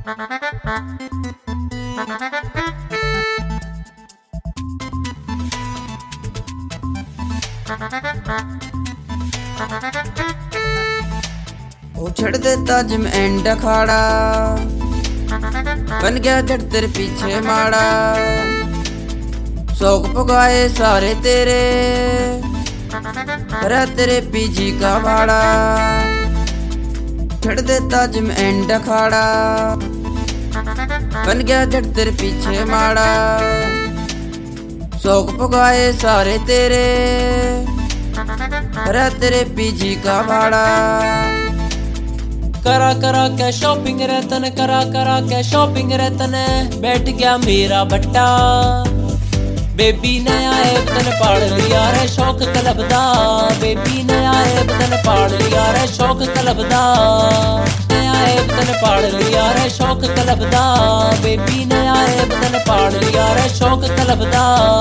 उछड़ देता gym and अखाड़ा, बन गया जट तेरे पीछे माड़ा। शौक पुगाए सारे तेरे, भरा तेरे पीजी का भाड़ा। उछड़ देता जिम एंड अखाड़ा, बन गया जट तेरे पीछे माड़ा। शौक पुगाए सारे तेरे, भरा तेरे पीजी का भाड़ा। करा करा के शॉपिंग रहतन, करा करा के शॉपिंग रहतन, बैठ गया मेरा बट्टा। बेबी नया है बदन पाड़ लिया रे शौक क्लब दा। बेबी नया है बदन पाड़ लिया रे शौक क्लब दा। नया है बदन पाड़ लिया रे शौक क्लब दा। बेबी नया है बदन पाड़ लिया रे शौक क्लब दा।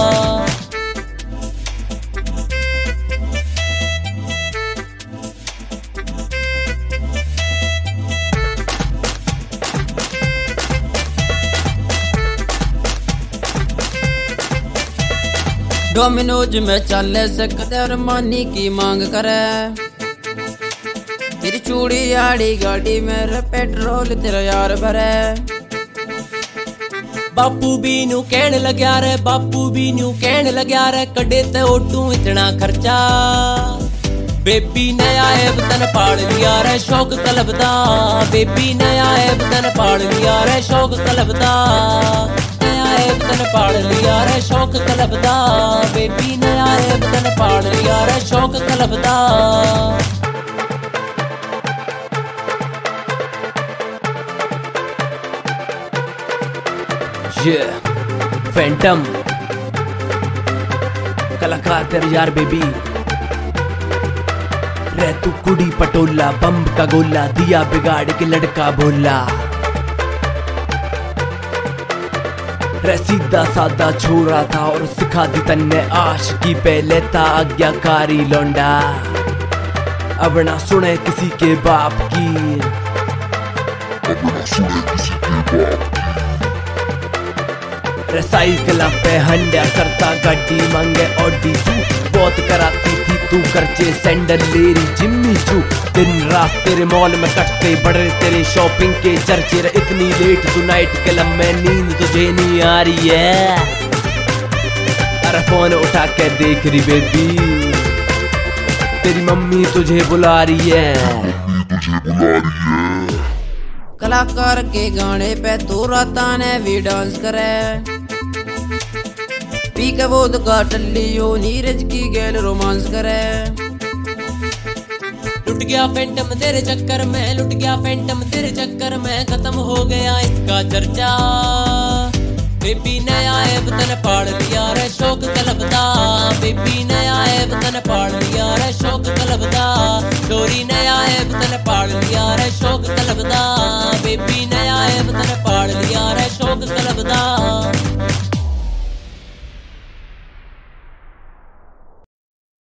डोमिनोज में चले से कदर मानी की मांग करे। तेरी चूड़ी आड़ी गाड़ी में पेट्रोल तेरा यार भरे। बापू भी नू कहने लग्या रे, बापू भी नू कहने लग्या रे, कड़े ते ओटू इतना खर्चा। बेबी नया है बदन पाड़ लिया रे शौक क्लब दा। बेबी नया है बदन पाड़ लिया रे शौक क्लब दा। बदन पाड़ लिया रे शौक क्लब दा। बेबी नया है बदन पाड़ लिया रे शौक क्लब दा। फैंटम कलाकार तेरे यार बेबी रे। तू कुड़ी पटोला बम्ब का गोला, दिया बिगाड़ के लड़का भोला। रे सीधा साधा छोरा था और सिखा दी तन्ने आशिकी पे लेता आज्ञाकारी लौंडा। अब ना सुने किसी के बाप की, रे साइकिल पे हंडा करता गाड़ी मांगे ऑडी। तू बहुत कराती थी तू खर्चे सैंडल लेरी जिम्मी चू। दिन रात तेरे मॉल में कटते बड़े तेरे शॉपिंग के चर्चे। इतनी लेट तू नाइट क्लब में नींद तुझे नहीं आ रही है। अरे फोन उठा के देख रही बेबी, तेरी मम्मी तुझे बुला रही है। कलाकार के गाने पे तू राता ने भी डांस करे। पी के वो का टल्लियो नीरज की गैल रोमांस करे। लुट गया फैंटम तेरे चक्कर में, लुट गया फैंटम तेरे चक्कर में, खत्म हो गया इसका चर्चा। बेबी नया है बदन पाड़ लिया रे शौक क्लब दा। बेबी नया है बदन पाड़ लिया रे शौक क्लब दा। चोरी नया है बदन पाड़ लिया रे शौक क्लब दा। बेबी नया है बदन पाड़ लिया रे शौक क्लब दा।